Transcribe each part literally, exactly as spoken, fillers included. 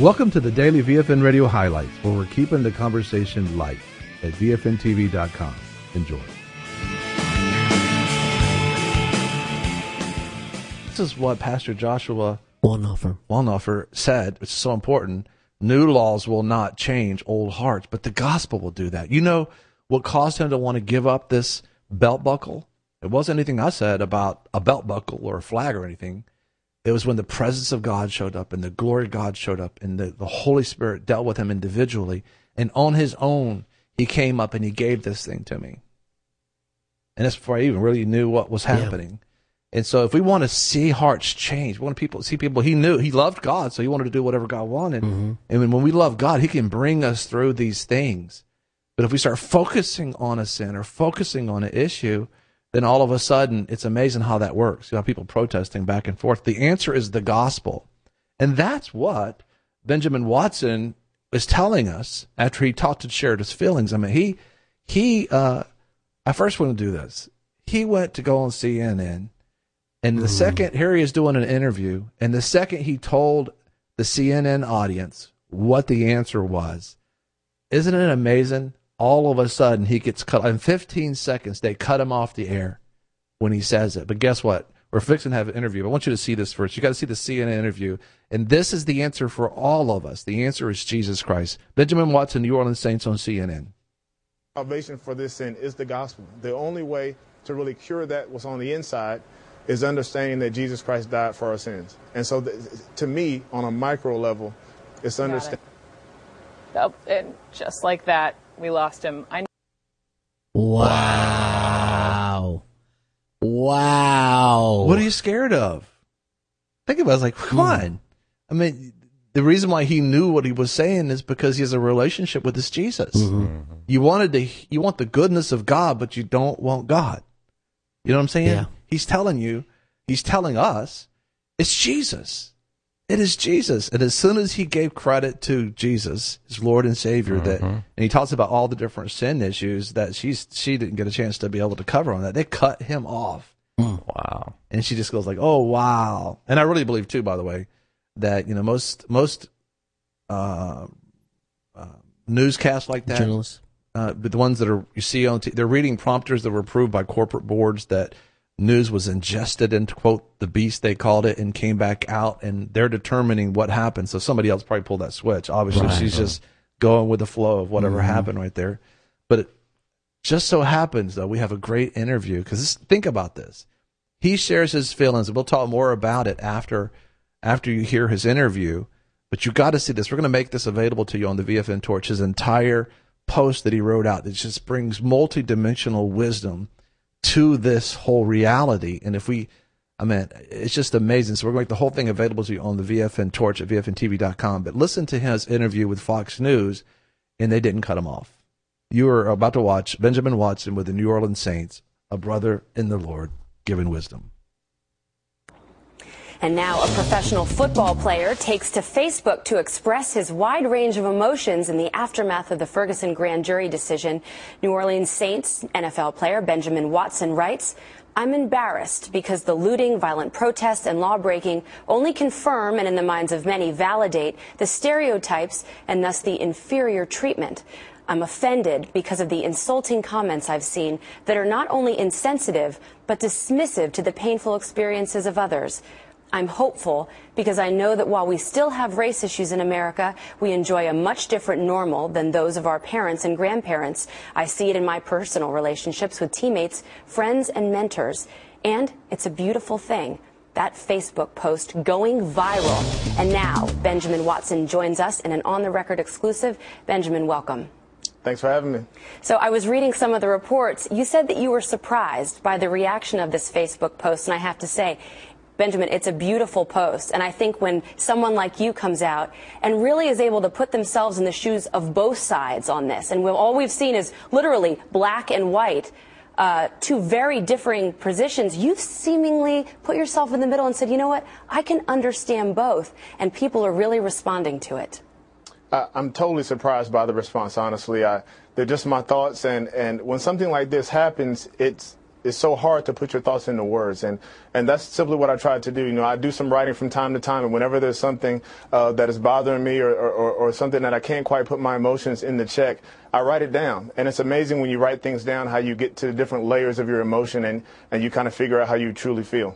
Welcome to the Daily V F N Radio Highlights, where we're keeping the conversation light at V F N T V dot com. Enjoy. This is what Pastor Joshua Wallnoffer. Wallnoffer said, which is so important. New laws will not change old hearts, but the gospel will do that. You know what caused him to want to give up this belt buckle? It wasn't anything I said about a belt buckle or a flag or anything. It was when the presence of God showed up and the glory of God showed up and the, the Holy Spirit dealt with him individually. And on his own, he came up and he gave this thing to me. And that's before I even really knew what was happening. Yeah. And so if we want to see hearts change, we want people see people, he knew, he loved God, so he wanted to do whatever God wanted. Mm-hmm. And when, when we love God, he can bring us through these things. But if we start focusing on a sin or focusing on an issue, then all of a sudden, it's amazing how that works. You have people protesting back and forth. The answer is the gospel. And that's what Benjamin Watson is telling us after he talked and shared his feelings. I mean, he, he, uh, I first want to do this. He went to go on C N N, and the mm. second, here he is doing an interview, and the second he told the C N N audience what the answer was, isn't it amazing? All of a sudden, he gets cut. In fifteen seconds, they cut him off the air when he says it. But guess what? We're fixing to have an interview. I want you to see this first. You got to see the C N N interview. And this is the answer for all of us. The answer is Jesus Christ. Benjamin Watson, New Orleans Saints on C N N. Salvation for this sin is the gospel. The only way to really cure that what's on the inside is understanding that Jesus Christ died for our sins. And so th- to me, on a micro level, it's understanding. It. Oh, and just like that, we lost him. I. Wow. Wow. What are you scared of? Think about it. I was like, come mm. on. I mean, the reason why he knew what he was saying is because he has a relationship with this Jesus. Mm-hmm. You wanted to, you want the goodness of God, but you don't want God. You know what I'm saying? Yeah. He's telling you, he's telling us, it's Jesus. It is Jesus. And as soon as he gave credit to Jesus, his Lord and Savior, mm-hmm. that, and he talks about all the different sin issues that she's, she didn't get a chance to be able to cover on that. They cut him off. Mm. Wow. And she just goes like, oh, wow. And I really believe too, by the way, that, you know, most, most, uh, uh newscasts like that, journalists, uh, but the ones that are, you see on, t- they're reading prompters that were approved by corporate boards that news was ingested into, quote, the beast, they called it, and came back out, and they're determining what happened. So somebody else probably pulled that switch. Obviously, right. she's just going with the flow of whatever mm-hmm. happened right there. But it just so happens, though, we have a great interview, because think about this. He shares his feelings, and we'll talk more about it after after you hear his interview. But you got to see this. We're going to make this available to you on the V F N Torch, his entire post that he wrote out that just brings multidimensional wisdom to this whole reality. And if we, I mean, it's just amazing. So we're going to make the whole thing available to you on the V F N Torch at V F N T V dot com. But listen to his interview with Fox News, and they didn't cut him off. You are about to watch Benjamin Watson with the New Orleans Saints, a brother in the Lord, giving wisdom. And now a professional football player takes to Facebook to express his wide range of emotions in the aftermath of the Ferguson grand jury decision. New Orleans Saints N F L player Benjamin Watson writes, "I'm embarrassed because the looting, violent protests, and law-breaking only confirm and in the minds of many validate the stereotypes and thus the inferior treatment. I'm offended because of the insulting comments I've seen that are not only insensitive but dismissive to the painful experiences of others. I'm hopeful because I know that while we still have race issues in America, we enjoy a much different normal than those of our parents and grandparents. I see it in my personal relationships with teammates, friends, and mentors. And it's a beautiful thing. That Facebook post going viral. And now Benjamin Watson joins us in an on-the-record exclusive. Benjamin, welcome. Thanks for having me. So I was reading some of the reports. You said that you were surprised by the reaction of this Facebook post, and I have to say, Benjamin, it's a beautiful post, and I think when someone like you comes out and really is able to put themselves in the shoes of both sides on this, and we'll, all we've seen is literally black and white, uh, two very differing positions, you've seemingly put yourself in the middle and said, you know what, I can understand both, and people are really responding to it. Uh, I'm totally surprised by the response, honestly. I, they're just my thoughts, and, and when something like this happens, it's it's so hard to put your thoughts into words. And, and that's simply what I tried to do. You know, I do some writing from time to time, and whenever there's something uh, that is bothering me or, or, or something that I can't quite put my emotions in the check, I write it down. And it's amazing when you write things down how you get to the different layers of your emotion and, and you kind of figure out how you truly feel.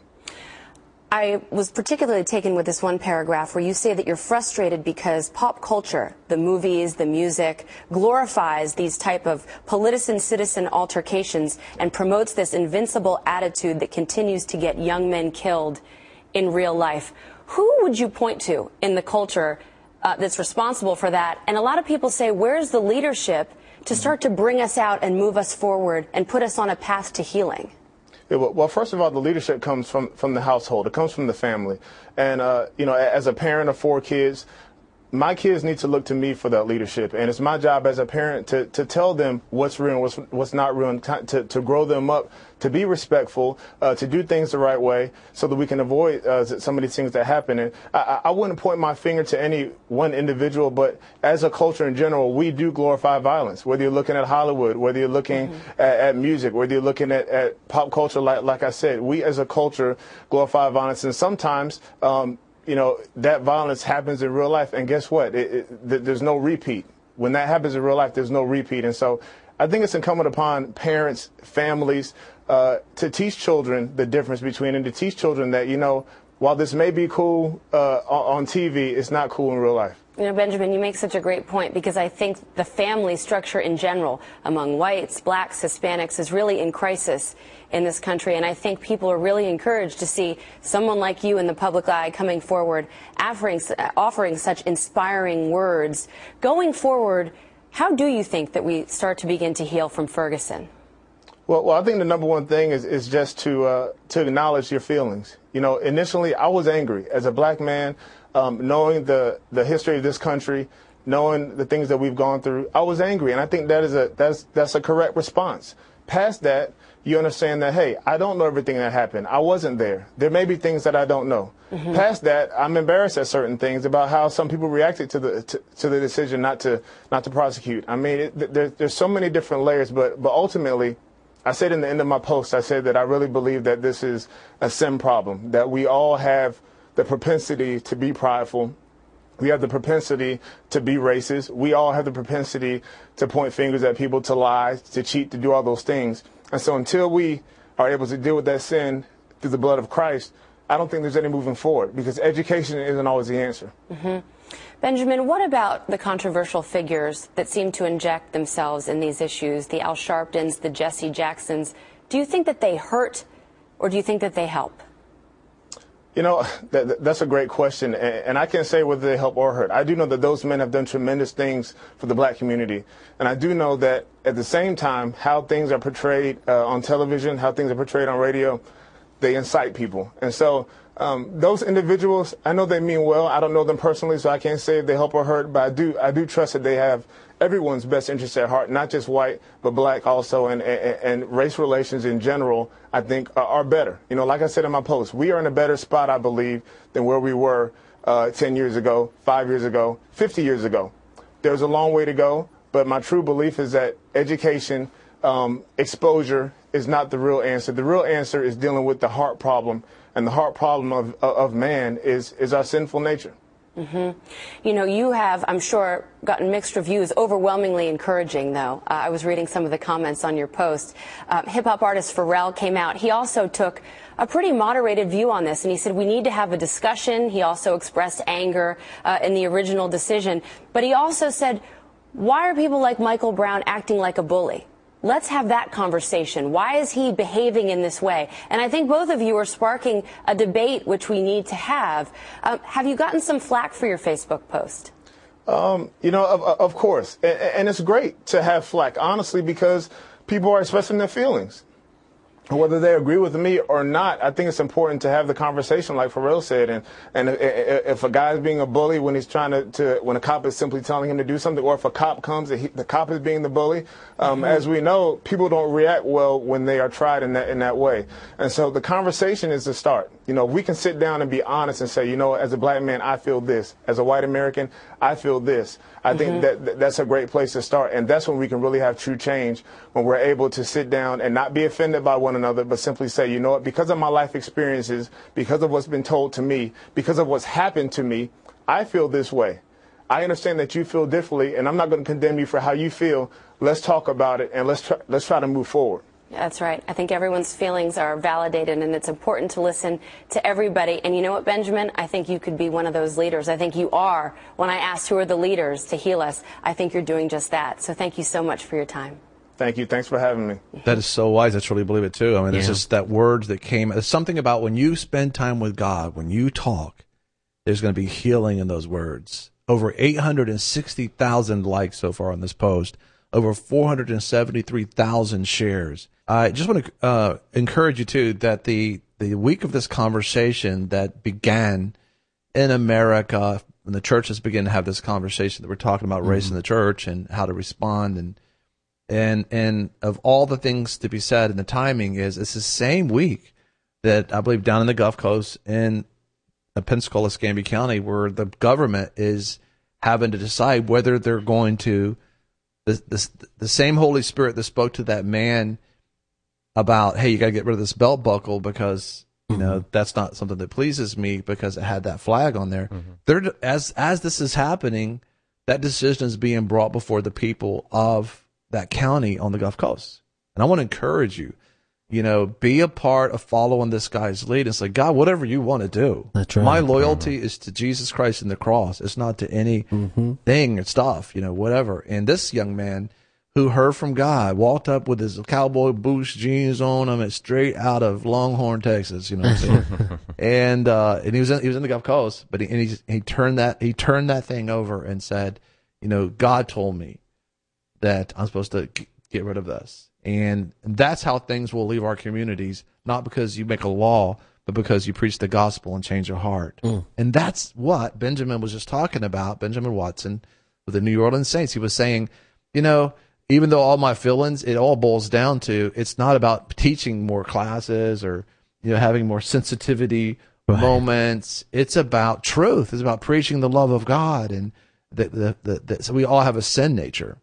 I was particularly taken with this one paragraph where you say that you're frustrated because pop culture, the movies, the music, glorifies these type of politician-citizen altercations and promotes this invincible attitude that continues to get young men killed in real life. Who would you point to in the culture uh, that's responsible for that? And a lot of people say, where's the leadership to start to bring us out and move us forward and put us on a path to healing? Yeah, well, first of all, the leadership comes from, from the household. It comes from the family. And, uh, you know, as a parent of four kids, my kids need to look to me for that leadership. And it's my job as a parent to, to tell them what's real and what's, what's not real, and to, to grow them up, to be respectful, uh, to do things the right way so that we can avoid uh, some of these things that happen. And I, I wouldn't point my finger to any one individual, but as a culture in general, we do glorify violence, whether you're looking at Hollywood, whether you're looking mm-hmm. at, at music, whether you're looking at, at pop culture, like, like I said, we as a culture glorify violence. And sometimes, um, you know, that violence happens in real life, and guess what? It, it, th- there's no repeat. When that happens in real life, there's no repeat. And so I think it's incumbent upon parents, families, uh, to teach children the difference between, and to teach children that, you know, while this may be cool uh, on T V, it's not cool in real life. You know, Benjamin, you make such a great point, because I think the family structure in general among whites, blacks, Hispanics is really in crisis in this country. And I think people are really encouraged to see someone like you in the public eye coming forward, offering, offering such inspiring words. Going forward, how do you think that we start to begin to heal from Ferguson? Well, well, I think the number one thing is, is just to uh, to acknowledge your feelings. You know, initially I was angry as a black man, um, knowing the, the history of this country, knowing the things that we've gone through. I was angry, and I think that is a that's that's a correct response. Past that, you understand that, hey, I don't know everything that happened. I wasn't there. There may be things that I don't know. Mm-hmm. Past that, I'm embarrassed at certain things about how some people reacted to the to, to the decision not to not to prosecute. I mean, it, there, there's so many different layers, but but ultimately, I said in the end of my post, I said that I really believe that this is a sin problem, that we all have the propensity to be prideful. We have the propensity to be racist. We all have the propensity to point fingers at people, to lie, to cheat, to do all those things. And so until we are able to deal with that sin through the blood of Christ, I don't think there's any moving forward, because education isn't always the answer. Mm-hmm. Benjamin, what about the controversial figures that seem to inject themselves in these issues, the Al Sharptons, the Jesse Jacksons? Do you think that they hurt, or do you think that they help? You know, that, that's a great question, and, and I can't say whether they help or hurt. I do know that those men have done tremendous things for the black community, and I do know that at the same time, how things are portrayed uh, on television, how things are portrayed on radio, they incite people. And so um, those individuals, I know they mean well. I don't know them personally, so I can't say if they help or hurt, but I do I do trust that they have everyone's best interest at heart, not just white, but black also, and, and, and race relations in general, I think, are, are better. You know, like I said in my post, we are in a better spot, I believe, than where we were uh, ten years ago, five years ago, fifty years ago. There's a long way to go, but my true belief is that education, um, exposure is not the real answer. The real answer is dealing with the heart problem, and the heart problem of, of man is, is our sinful nature. Mm-hmm. You know, you have, I'm sure, gotten mixed reviews, overwhelmingly encouraging, though. Uh, I was reading some of the comments on your post. Uh, hip-hop artist Pharrell came out. He also took a pretty moderated view on this, and he said we need to have a discussion. He also expressed anger uh, in the original decision. But he also said, why are people like Michael Brown acting like a bully? Let's have that conversation. Why is he behaving in this way? And I think both of you are sparking a debate which we need to have. Um, have you gotten some flack for your Facebook post? Um, you know, of, of course. And, and it's great to have flack, honestly, because people are expressing their feelings. Whether they agree with me or not, I think it's important to have the conversation, like Pharrell said. And and if a guy is being a bully when he's trying to, to when a cop is simply telling him to do something, or if a cop comes and he, the cop is being the bully, um, mm-hmm. as we know, people don't react well when they are tried in that in that way. And so the conversation is the start. You know, we can sit down and be honest and say, you know, as a black man, I feel this. As a white American, I feel this. I mm-hmm. think that that's a great place to start. And that's when we can really have true change, when we're able to sit down and not be offended by one one another, but simply say, you know what, because of my life experiences, because of what's been told to me, because of what's happened to me, I feel this way. I understand that you feel differently, and I'm not going to condemn you for how you feel. Let's talk about it, and let's try, let's try to move forward. That's right. I think everyone's feelings are validated, and it's important to listen to everybody. And you know what, Benjamin? I think you could be one of those leaders. I think you are. When I asked who are the leaders to heal us, I think you're doing just that. So thank you so much for your time. Thank you. Thanks for having me. That is so wise. I truly believe it, too. I mean, it's Yeah. just that words that came. There's something about when you spend time with God, when you talk, there's going to be healing in those words. Over eight hundred sixty thousand likes so far on this post. Over four hundred seventy-three thousand shares. I just want to uh, encourage you, too, that the, the week of this conversation that began in America, when the churches began to have this conversation that we're talking about mm-hmm. race in the church and how to respond, and and and of all the things to be said, and the timing is, it's the same week that I believe down in the Gulf Coast in Pensacola, Escambia County, where the government is having to decide whether they're going to The, the, the same Holy Spirit that spoke to that man about, hey, you got to get rid of this belt buckle because, you know, mm-hmm. that's not something that pleases me because it had that flag on there. Mm-hmm. They're, as, as this is happening, that decision is being brought before the people of that county on the Gulf Coast. And I want to encourage you, you know, be a part of following this guy's lead and say, God, whatever you want to do. That's right. My loyalty mm-hmm. is to Jesus Christ and the cross. It's not to any mm-hmm. thing or stuff, you know, whatever. And this young man who heard from God walked up with his cowboy boots, jeans on him, and straight out of Longhorn, Texas, you know what I'm saying? and uh, and he was in, he was in the Gulf Coast, but he and he, he turned that he turned that thing over and said, you know, God told me that I'm supposed to get rid of this. And that's how things will leave our communities, not because you make a law, but because you preach the gospel and change your heart. Mm. And that's what Benjamin was just talking about, Benjamin Watson, with the New Orleans Saints. He was saying, you know, even though all my feelings, it all boils down to, it's not about teaching more classes or, you know, having more sensitivity right. moments. It's about truth. It's about preaching the love of God. And the, the, the, the, so we all have a sin nature.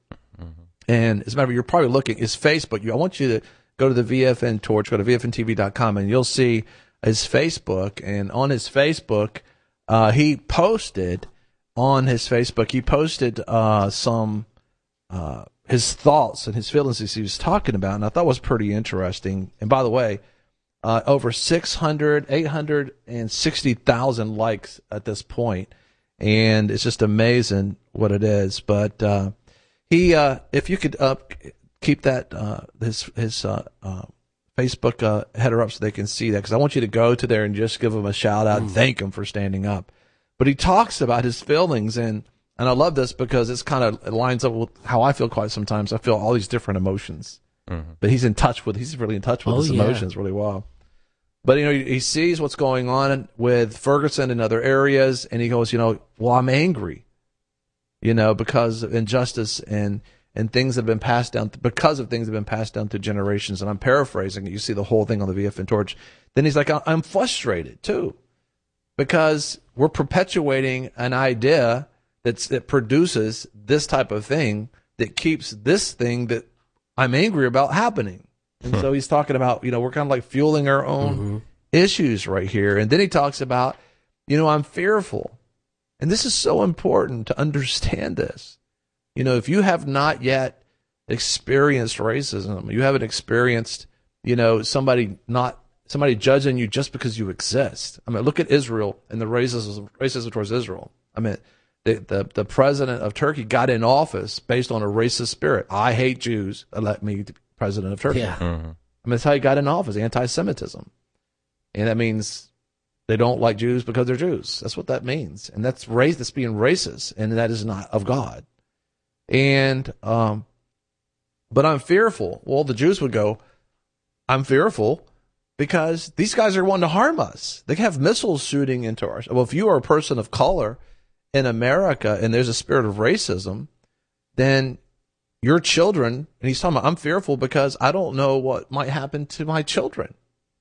And as a matter of fact, you're probably looking, is Facebook. I want you to go to the V F N Torch, go to V F N T V dot com, and you'll see his Facebook. And on his Facebook, uh, he posted, on his Facebook, he posted uh, some, uh, his thoughts and his feelings as he was talking about, and I thought was pretty interesting. And by the way, uh, over six hundred, eight hundred sixty thousand likes at this point, and it's just amazing what it is. But, uh, He, uh, if you could uh, keep that uh, his his uh, uh, Facebook uh, header up so they can see that, because I want you to go to there and just give him a shout out and thank him for standing up. But he talks about his feelings, and and I love this because it's kind of it lines up with how I feel quite sometimes. I feel all these different emotions, mm-hmm. but he's in touch with he's really in touch with oh, his yeah. emotions really well. But you know, he, he sees what's going on with Ferguson and other areas, and he goes, you know, well, I'm angry. You know, because of injustice and, and things that have been passed down, because of things that have been passed down through generations. And I'm paraphrasing. You see the whole thing on the V F N Torch. Then he's like, I'm frustrated too, because we're perpetuating an idea that's, that produces this type of thing that keeps this thing that I'm angry about happening. And so he's talking about, you know, we're kind of like fueling our own mm-hmm. issues right here. And then he talks about, you know, I'm fearful. And this is so important to understand this. You know, if you have not yet experienced racism, you haven't experienced, you know, somebody not somebody judging you just because you exist. I mean, look at Israel and the racism racism towards Israel. I mean, the the, the president of Turkey got in office based on a racist spirit. I hate Jews. Let me be president of Turkey. Yeah. Mm-hmm. I mean, that's how he got in office, anti-Semitism. And that means they don't like Jews because they're Jews. That's what that means. And that's race, that's being racist, and that is not of God. And, um, but I'm fearful. Well, the Jews would go, I'm fearful because these guys are wanting to harm us. They have missiles shooting into our, well, if you are a person of color in America and there's a spirit of racism, then your children, and he's talking about, I'm fearful because I don't know what might happen to my children.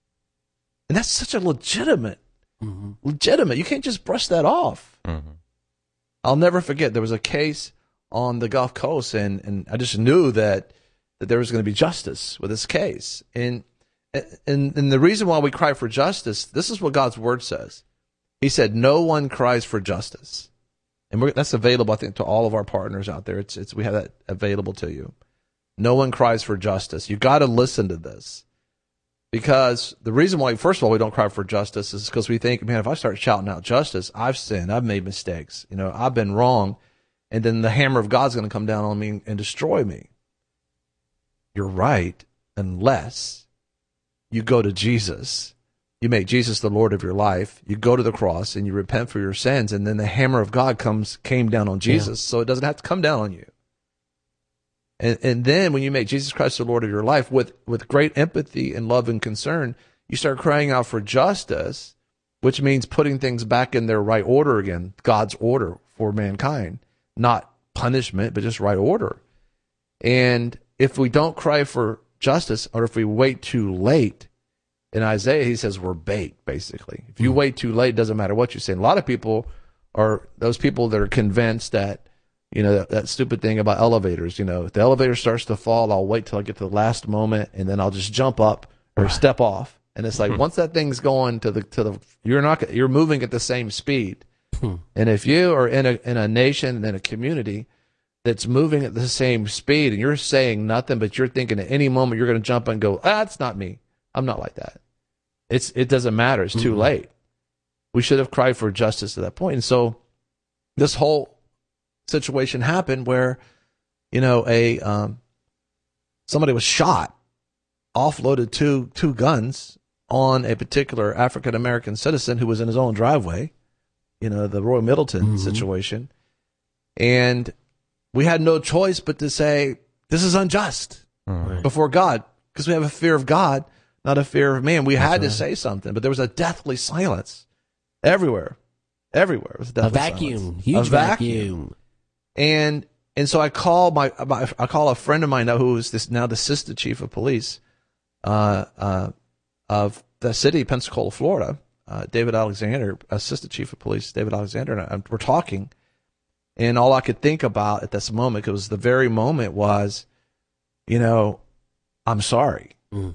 And that's such a legitimate, mm-hmm. legitimate. You can't just brush that off. Mm-hmm. I'll never forget, there was a case on the Gulf Coast, and, and I just knew that, that there was going to be justice with this case. And and, and the reason why we cry for justice, this is what God's word says. He said, no one cries for justice. And we're, that's available, I think, to all of our partners out there. It's, it's, we have that available to you. No one cries for justice. You got to listen to this. Because the reason why, first of all, we don't cry for justice is because we think, man, if I start shouting out justice, I've sinned, I've made mistakes, you know, I've been wrong, and then the hammer of God's going to come down on me and destroy me. You're right, unless you go to Jesus, you make Jesus the Lord of your life, you go to the cross and you repent for your sins, and then the hammer of God comes came down on Jesus, yeah. So it doesn't have to come down on you. And, and then when you make Jesus Christ the Lord of your life with, with great empathy and love and concern, you start crying out for justice, which means putting things back in their right order again, God's order for mankind, not punishment, but just right order. And if we don't cry for justice, or if we wait too late, in Isaiah, he says we're bait, basically. If you mm-hmm. wait too late, it doesn't matter what you say. And a lot of people are those people that are convinced that, you know, that, that stupid thing about elevators, you know, if the elevator starts to fall, I'll wait till I get to the last moment and then I'll just jump up or step off. And it's like, once that thing's going to the, to the, you're not, you're moving at the same speed. And if you are in a, in a nation and in a community that's moving at the same speed and you're saying nothing, but you're thinking at any moment you're going to jump and go, ah, it's not me. I'm not like that. It's, it doesn't matter. It's too mm-hmm. late. We should have cried for justice at that point. And so this whole situation happened where, you know, a, um, somebody was shot, offloaded two, two guns on a particular African-American citizen who was in his own driveway, you know, the Roy Middleton mm-hmm. situation. And we had no choice but to say, this is unjust right. before God, because we have a fear of God, not a fear of man. We That's had right. to say something, but there was a deathly silence everywhere. Everywhere. It was a, deathly a vacuum, silence. huge a vacuum. vacuum. And and so I call my, my I call a friend of mine now who is this now the assistant chief of police uh, uh, of the city of Pensacola, Florida, uh, David Alexander, assistant chief of police, David Alexander, and I, we're talking. And all I could think about at this moment, because the very moment was, you know, I'm sorry. Mm.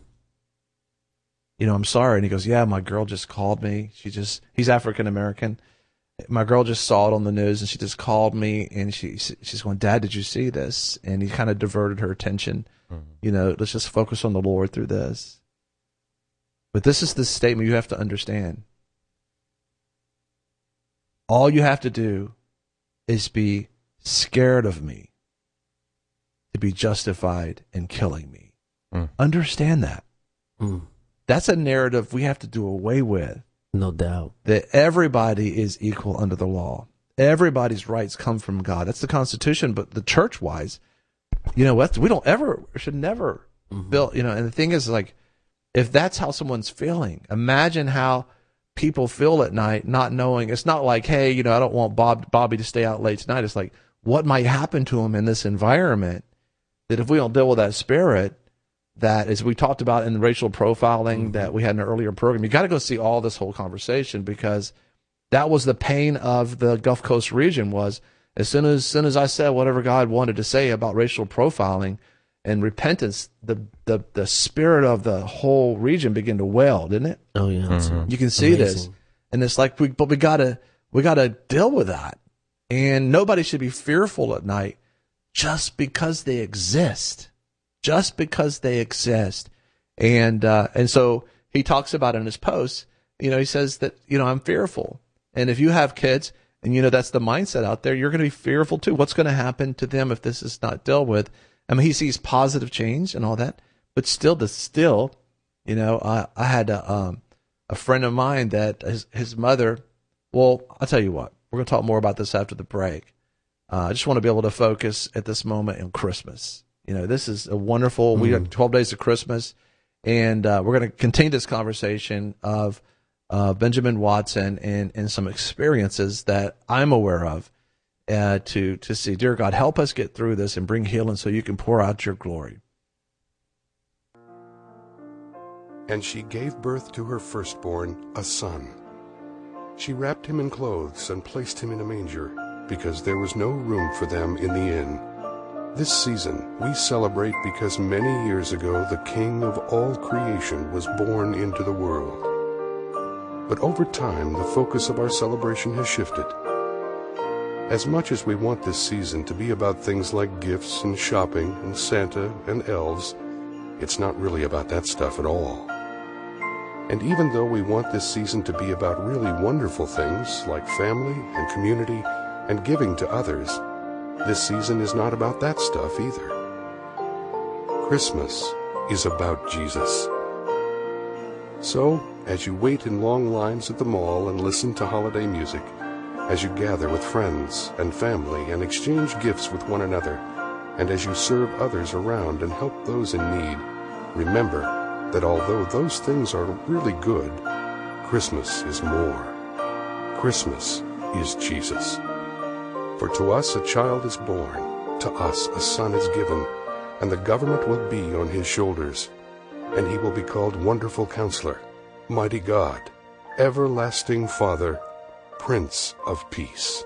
You know, I'm sorry. And he goes, yeah, my girl just called me. She just, he's African American. My girl just saw it on the news and she just called me and she, she's going, Dad, did you see this? And he kind of diverted her attention. Mm-hmm. You know, let's just focus on the Lord through this. But this is the statement you have to understand. All you have to do is be scared of me to be justified in killing me. Mm. Understand that. Mm. That's a narrative we have to do away with. No doubt. That everybody is equal under the law. Everybody's rights come from God. That's the Constitution, but the church-wise, you know what? We don't ever, should never mm-hmm. build, you know, and the thing is, like, if that's how someone's feeling, imagine how people feel at night not knowing. It's not like, hey, you know, I don't want Bob, Bobby to stay out late tonight. It's like, what might happen to him in this environment that if we don't deal with that spirit, that, as we talked about in racial profiling mm-hmm. that we had in an earlier program, you got to go see all this whole conversation, because that was the pain of the Gulf Coast region. Was as soon as, as soon as I said whatever God wanted to say about racial profiling and repentance, the the the spirit of the whole region began to wail, didn't it? Oh yeah, mm-hmm. You can see amazing. This, and it's like, we, but we gotta we gotta deal with that, and nobody should be fearful at night just because they exist. Just because they exist. And uh, and so he talks about in his posts, you know, he says that, you know, I'm fearful. And if you have kids and, you know, that's the mindset out there, you're going to be fearful too. What's going to happen to them if this is not dealt with? I mean, he sees positive change and all that, but still, the still, you know, I, I had a, um, a friend of mine that his, his mother, well, I'll tell you what, we're going to talk more about this after the break. Uh, I just want to be able to focus at this moment on Christmas. You know, this is a wonderful, mm. we got twelve days of Christmas, and uh, we're going to continue this conversation of uh, Benjamin Watson and, and some experiences that I'm aware of uh, to, to see. Dear God, help us get through this and bring healing so you can pour out your glory. And she gave birth to her firstborn, a son. She wrapped him in clothes and placed him in a manger, because there was no room for them in the inn. This season, we celebrate because many years ago the King of all creation was born into the world. But over time, the focus of our celebration has shifted. As much as we want this season to be about things like gifts and shopping and Santa and elves, it's not really about that stuff at all. And even though we want this season to be about really wonderful things like family and community and giving to others, this season is not about that stuff either. Christmas is about Jesus. So, as you wait in long lines at the mall and listen to holiday music, as you gather with friends and family and exchange gifts with one another, and as you serve others around and help those in need, remember that although those things are really good, Christmas is more. Christmas is Jesus. For to us a child is born, to us a son is given, and the government will be on his shoulders, and he will be called Wonderful Counselor, Mighty God, Everlasting Father, Prince of Peace.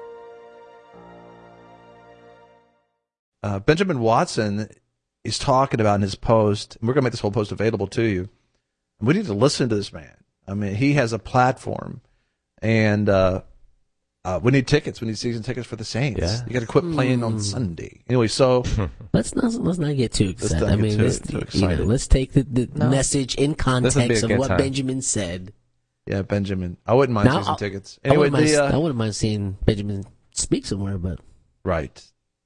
Uh, Benjamin Watson is talking about in his post, and we're going to make this whole post available to you. We need to listen to this man. I mean, he has a platform, and uh, uh, we need tickets. We need season tickets for the Saints. Yeah. You got to quit playing on Sunday. Anyway, so let's not let's not get too excited. not I get mean, too- let's, too you know, excited. let's take the, the No. message in This would be a context of good what time. Benjamin said. yeah, Benjamin. I wouldn't mind Now, season I- tickets. I Anyway, wouldn't, mind, the uh, I wouldn't mind seeing Benjamin speak somewhere, but right.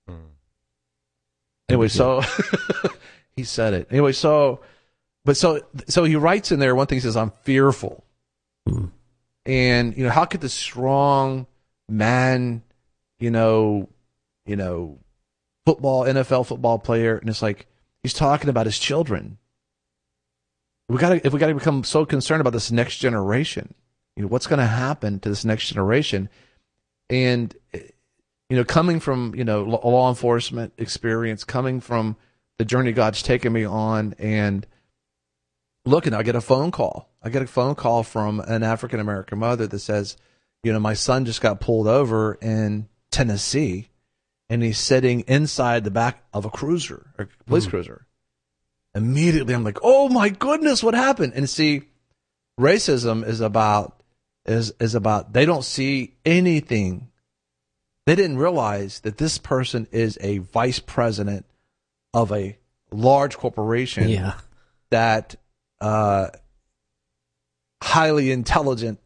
Anyway, so he said it. Anyway, so but so so he writes in there one thing. He says, "I'm fearful," Mm. and you know, how could the strong man, you know, you know, football N F L football player, and it's like he's talking about his children. We got to if we got to become so concerned about this next generation. You know, what's going to happen to this next generation, and you know, coming from, you know, law law enforcement experience, coming from the journey God's taken me on, and looking, I get a phone call. I get a phone call from an African American mother that says, you know, my son just got pulled over in Tennessee, and he's sitting inside the back of a cruiser, or police cruiser. Immediately, I'm like, oh my goodness, what happened? And see, racism is about is is about they don't see anything. They didn't realize that this person is a vice president of a large corporation yeah, that uh, highly intelligent,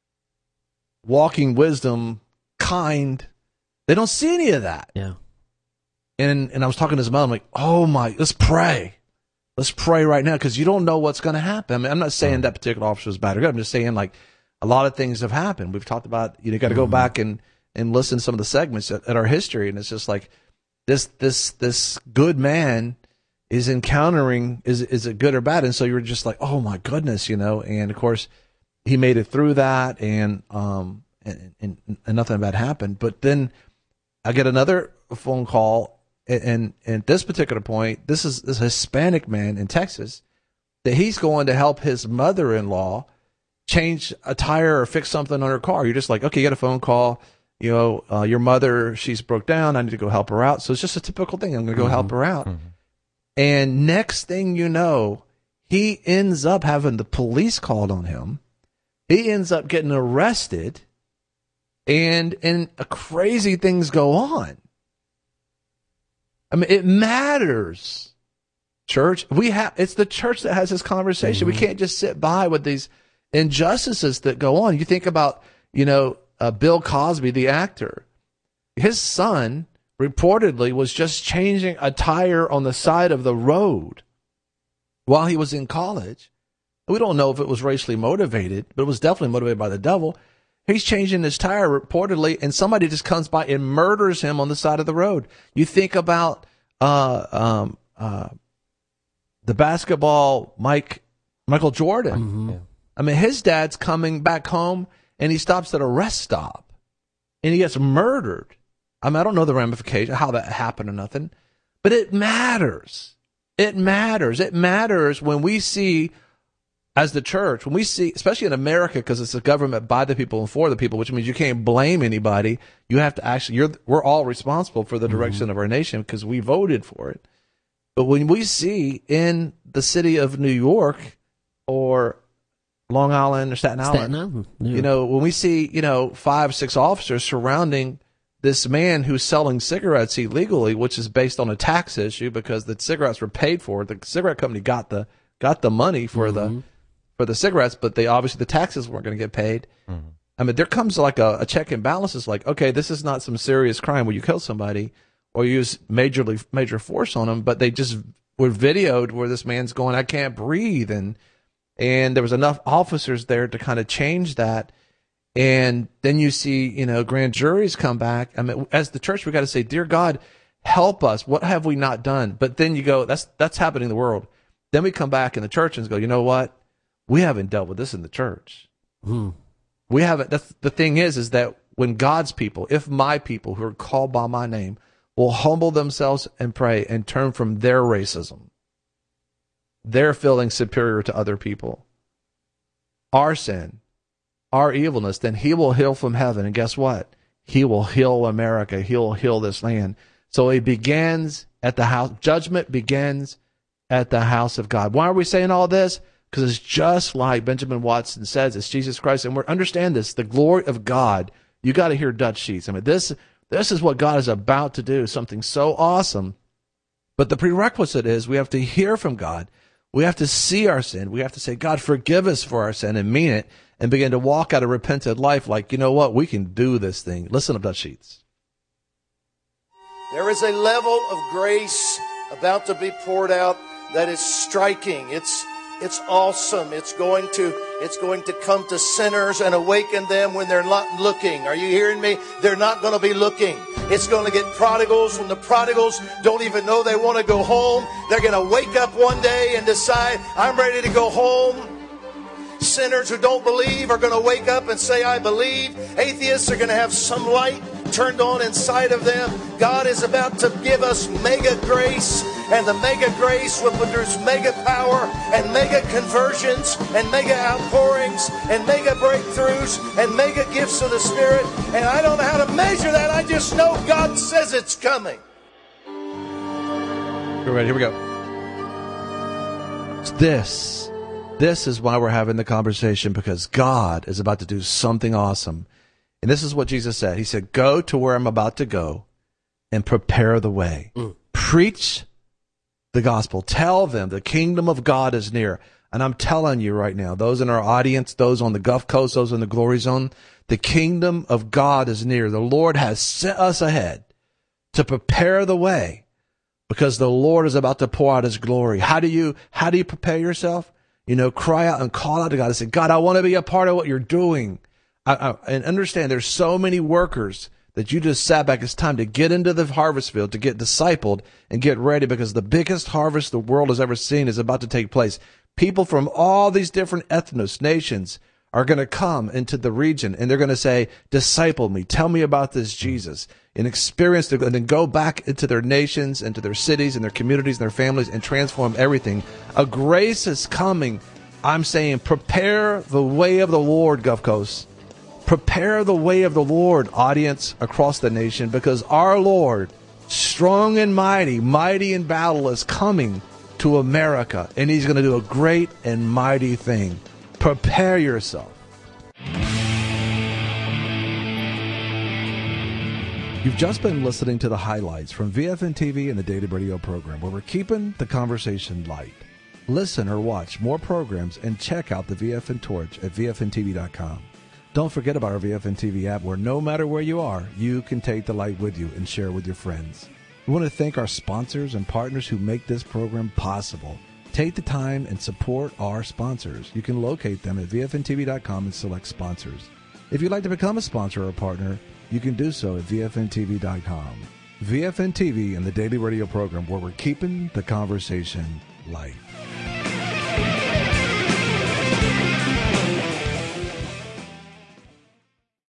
walking wisdom, kind. They don't see any of that. yeah. And and I was talking to his mom, I'm like, oh my, let's pray. Let's pray right now, because you don't know what's going to happen. I mean, I'm not saying that particular officer was bad or good. I'm just saying, like, a lot of things have happened. We've talked about, you know, got to go back and and listen to some of the segments at, at our history, and it's just like this this this good man is encountering is is it good or bad? And so you're just like, oh my goodness, you know. And of course, he made it through that, and um and and, and nothing bad happened. But then I get another phone call, and, and, and at this particular point, this is this Hispanic man in Texas that he's going to help his mother-in-law change a tire or fix something on her car. You're just like, okay, you got a phone call. You know, uh, your mother, she's broke down. I need to go help her out. So it's just a typical thing. I'm going to go mm-hmm. help her out. Mm-hmm. And next thing you know, he ends up having the police called on him. He ends up getting arrested, and and crazy things go on. I mean, it matters, church. We have it's the church that has this conversation. Mm-hmm. We can't just sit by with these injustices that go on. You think about, you know, Uh, Bill Cosby, the actor, his son reportedly was just changing a tire on the side of the road while he was in college. We don't know if it was racially motivated, but it was definitely motivated by the devil. He's changing his tire reportedly, and somebody just comes by and murders him on the side of the road. You think about uh, um, uh, the basketball Mike Michael Jordan. Mm-hmm. Yeah. I mean, his dad's coming back home, and he stops at a rest stop, and he gets murdered. I mean, I don't know the ramification, how that happened or nothing, but it matters. It matters. It matters when we see as the church, when we see, especially in America, because it's a government by the people and for the people, which means you can't blame anybody. You have to actually, you're, we're all responsible for the direction mm-hmm. of our nation because we voted for it. But when we see in the city of New York or Long Island or Staten Island, Staten Island. Yeah. you know, when we see, you know, five, six officers surrounding this man who's selling cigarettes illegally, which is based on a tax issue because the cigarettes were paid for. The cigarette company got the got the money for mm-hmm. the for the cigarettes, but they obviously the taxes weren't going to get paid. Mm-hmm. I mean, there comes like a, a check and balance. It's like, okay, this is not some serious crime where you kill somebody or use majorly major force on them, but they just were videoed where this man's going, I can't breathe, and and there was enough officers there to kind of change that. And then you see, you know, grand juries come back. I mean, as the church, we got to say, dear God, help us. What have we not done? But then you go, that's that's happening in the world. Then we come back in the church and go, you know what? We haven't dealt with this in the church. Hmm. We haven't. That's the thing is, is that when God's people, if my people who are called by my name, will humble themselves and pray and turn from their racism, their feeling superior to other people, our sin, our evilness, then he will heal from heaven. And guess what? He will heal America. He'll heal this land. So it begins at the house. Judgment begins at the house of God. Why are we saying all this? Because it's just like Benjamin Watson says, it's Jesus Christ. And we understand this, the glory of God. You got to hear Dutch Sheets. I mean, this, this is what God is about to do, something so awesome. But the prerequisite is we have to hear from God. We have to see our sin. We have to say, God, forgive us for our sin and mean it, and begin to walk out a repentant life like, you know what, we can do this thing. Listen to Dutch Sheets. There is a level of grace about to be poured out that is striking. It's it's awesome. It's going to it's going to come to sinners and awaken them when they're not looking. Are you hearing me? They're not going to be looking. It's going to get prodigals when the prodigals don't even know they want to go home. They're going to wake up one day and decide, I'm ready to go home. Sinners who don't believe are going to wake up and say, I believe. Atheists are going to have some light turned on inside of them. God is about to give us mega grace, and the mega grace will produce mega power and mega conversions and mega outpourings and mega breakthroughs and mega gifts of the Spirit. And I don't know how to measure that. I just know God says it's coming. We're ready. Here we go. It's this. This is why we're having the conversation, because God is about to do something awesome. And this is what Jesus said. He said, go to where I'm about to go and prepare the way. Mm. Preach the gospel. Tell them the kingdom of God is near. And I'm telling you right now, those in our audience, those on the Gulf Coast, those in the Glory Zone, the kingdom of God is near. The Lord has sent us ahead to prepare the way because the Lord is about to pour out his glory. How do you, how do you prepare yourself? You know, cry out and call out to God and say, God, I want to be a part of what you're doing. I, I, and understand there's so many workers that you just sat back. It's time to get into the harvest field, to get discipled and get ready, because the biggest harvest the world has ever seen is about to take place. People from all these different ethnos, nations, are going to come into the region, and they're going to say, disciple me, tell me about this Jesus, and experience the, and then go back into their nations, into their cities, and their communities, and their families, and transform everything. A grace is coming. I'm saying, prepare the way of the Lord, Gulf Coast. Prepare the way of the Lord, audience across the nation, because our Lord, strong and mighty, mighty in battle, is coming to America, and he's going to do a great and mighty thing. Prepare yourself. You've just been listening to the highlights from V F N T V and the Daily Radio program, where we're keeping the conversation light. Listen or watch more programs and check out the V F N Torch at V F N T V dot com. Don't forget about our V F N T V app, where no matter where you are, you can take the light with you and share it with your friends. We want to thank our sponsors and partners who make this program possible. Take the time and support our sponsors. You can locate them at V F N T V dot com and select sponsors. If you'd like to become a sponsor or a partner, you can do so at V F N T V dot com. V F N T V and the Daily Radio program, where we're keeping the conversation light.